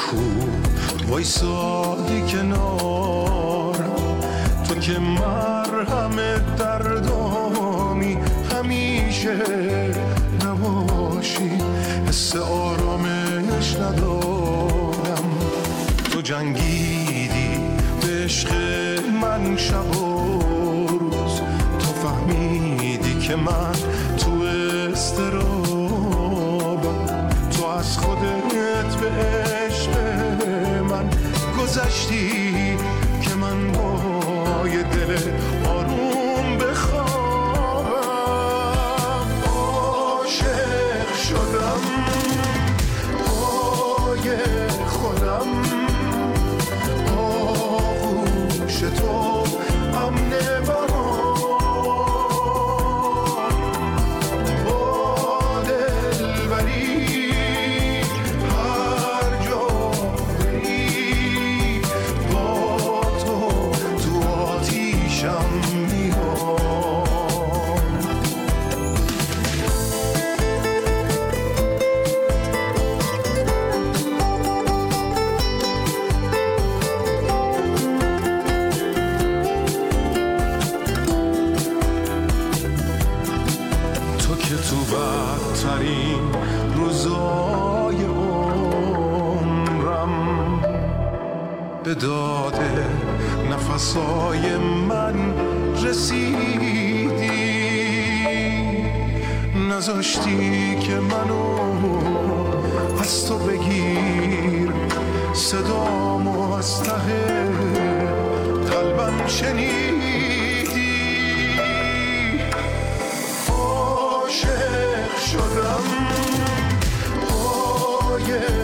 کو وایسادی کنارم، تو که مرهم دردامی همیشه نباشی، حس آرامش ندارم. تو جنگیدی به عشق من شب و روز، تو فهمیدی که من تو استرابم، تو از خودت به عشق من گذشتی که من با یه دل آروم بخوابم. عاشق شدم پای خودم، آغوش تو امن برام، با دلبری هر جا بری، با تو تو آتیشم میام. تو که تو بدترین روزای عمرم به داد نفسای من رسیدی، نذاشتی که منو از تو بگیر، صدامو از ته قلبم شنیدی. عاشق شدم پای